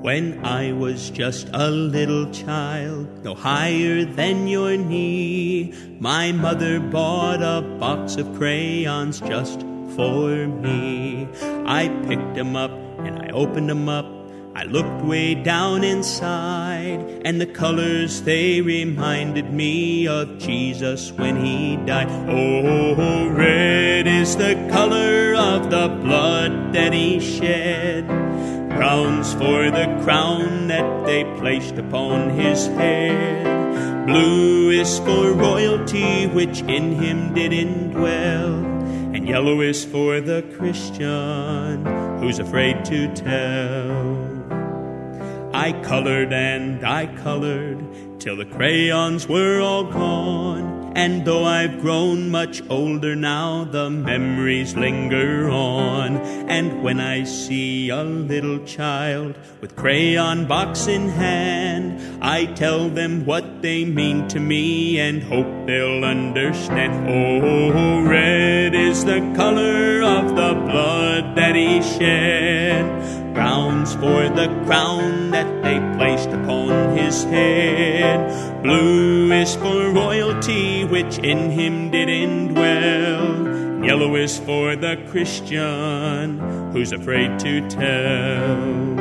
When I was just a little child, no higher than your knee, my mother bought a box of crayons just for me. I picked them up and I opened them up. I looked way down inside, and the colors, they reminded me of Jesus when he died. Oh, red is the color of the blood that he shed. Brown's for the crown that they placed upon his head. Blue is for royalty, which in him did indwell. And yellow is for the Christian who's afraid to tell. I colored and I colored till the crayons were all gone. And though I've grown much older now, the memories linger on. And when I see a little child with crayon box in hand, I tell them what they mean to me and hope they'll understand. Oh, red is the color of the blood that he shed. Brown's for the crown that they placed upon his head. Blue is for royalty, which in him did indwell. Yellow is for the Christian who's afraid to tell.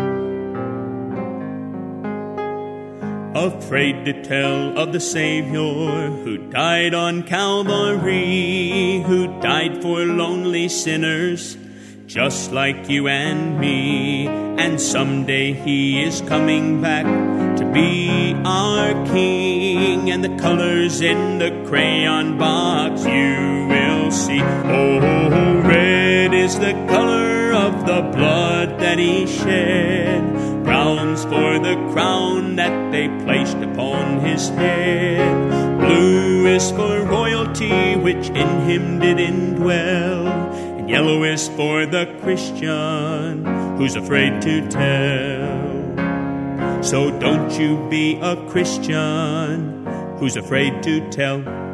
Afraid to tell of the Savior who died on Calvary, who died for lonely sinners just like you and me. And someday he is coming back to be our King, and the colors in the crayon box you will see. Oh, red is the color of the blood that he shed. Brown's for the crown that they placed upon his head. Blue is for royalty, which in him did indwell. Yellow is for the Christian who's afraid to tell. So don't you be a Christian who's afraid to tell.